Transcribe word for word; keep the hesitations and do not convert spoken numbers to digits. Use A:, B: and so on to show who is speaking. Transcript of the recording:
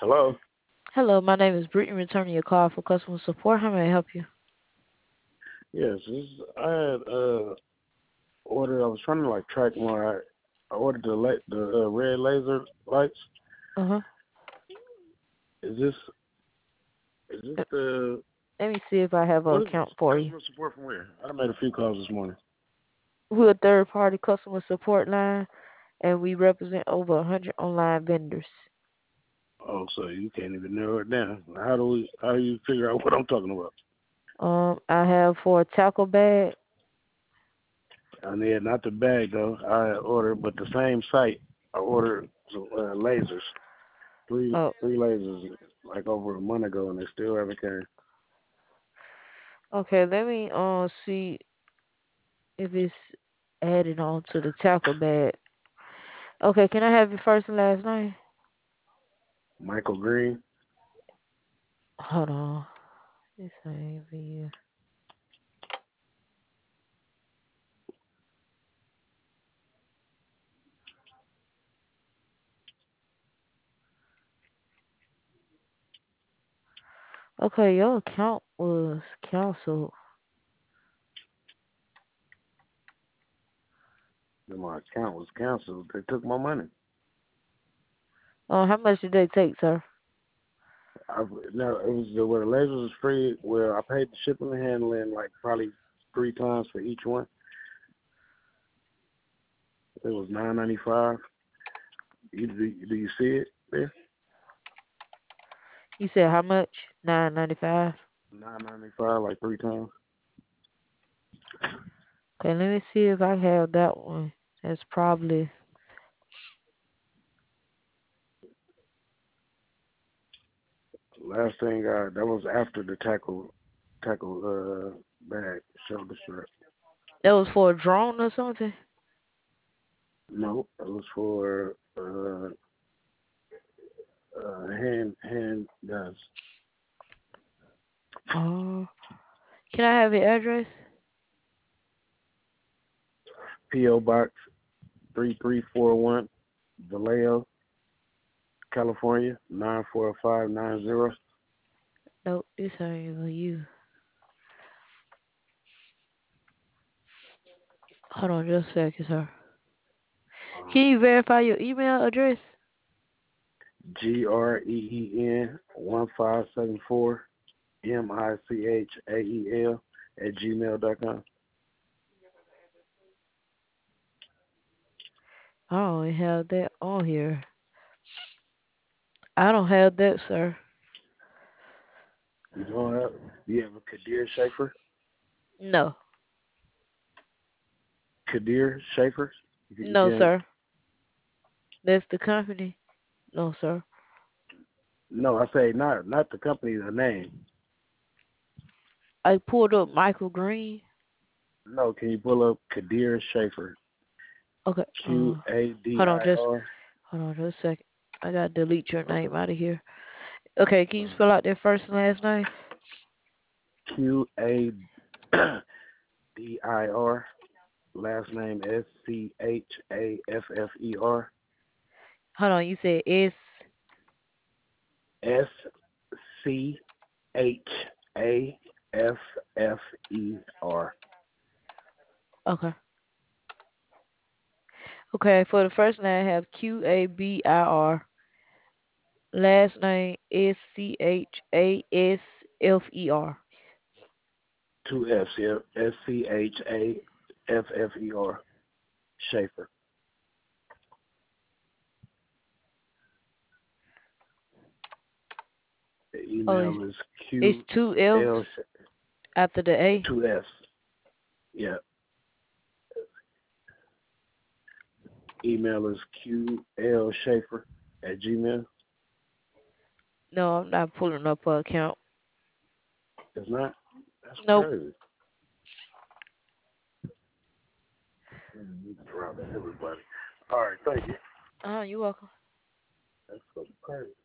A: Hello.
B: Hello, my name is Brittany, returning your call for customer support. How may I help you?
A: Yes, this, I had uh ordered. I was trying to like track my. I ordered the la- the uh, red laser lights.
B: Uh-huh.
A: Is this is this
B: Uh,
A: the
B: Let me see if I have an
A: what is this?
B: account for you.
A: Customer support from where? I made a few calls this morning.
B: We're a third-party customer support line, and we represent over one hundred online vendors.
A: Oh, so you can't even narrow it down. How do we? How do you figure out what I'm talking about?
B: Um, I have for a tackle bag.
A: I need not the bag though. I ordered, but the same site. I ordered some uh, lasers. Three
B: Oh,
A: three lasers like over a month ago, and they still haven't came.
B: okay. Let me uh see if it's added on to the tackle bag. Okay, can I have your first and last name?
A: Michael Green.
B: Hold on. This ain't you. Okay, your account was canceled.
A: My account was canceled. They took my money.
B: Uh, how much did they take, sir?
A: I no, it was the where the lasers was free. Where I paid the shipping and handling like probably three times for each one. It was nine ninety five. You do, do you see it there?
B: You said how much? Nine ninety five.
A: Nine ninety five, like three times.
B: Okay, let me see if I have that one. That's probably
A: Last thing I that was after the tackle tackle uh bag shoulder strap.
B: that was for a drone or something.
A: No, it was for uh uh hand hand guns.
B: Oh, can I have your address?
A: P O Box three three four one, Vallejo, California nine four five nine zero.
B: Nope, this ain't even you. Hold on just a second, sir.
A: Uh,
B: Can you verify your email address?
A: G R E E N one five seven four M I C H A E L at gmail dot com.
B: I don't even have that on here. I don't have that, sir.
A: You don't have you have a Kadir Schaefer?
B: No,
A: Kadir Schaefer? You, you
B: no,
A: can't
B: sir. That's the company. No, sir.
A: no, I say not not the company, the name.
B: I pulled up Michael Green.
A: No, can you pull up Kadir Schaefer?
B: Okay.
A: Q
B: Uh,
A: A D
B: hold on,
A: I
B: just
A: R.
B: hold on, just a second. I gotta delete your
A: Okay.
B: name out of here. Okay, can you spell out that first and last name?
A: Q A D I R. Last name S C H A F F E R.
B: Hold on, you said S.
A: S C H A F F E R.
B: Okay. Okay, for the first name, I have Q A B I R. Last name S C H A S F E R.
A: Two F's, yeah. S C H A F F E R. Schaefer. The
B: Oh, it's,
A: email is
B: it's
A: Q
B: two F's
A: L
B: after the A.
A: two S. Yeah. Email is Q L Schaefer at Gmail.
B: No, I'm not pulling up her account.
A: It's not? That's
B: Nope.
A: crazy. You can drop everybody. All right, thank you.
B: Uh, you're welcome.
A: That's so crazy.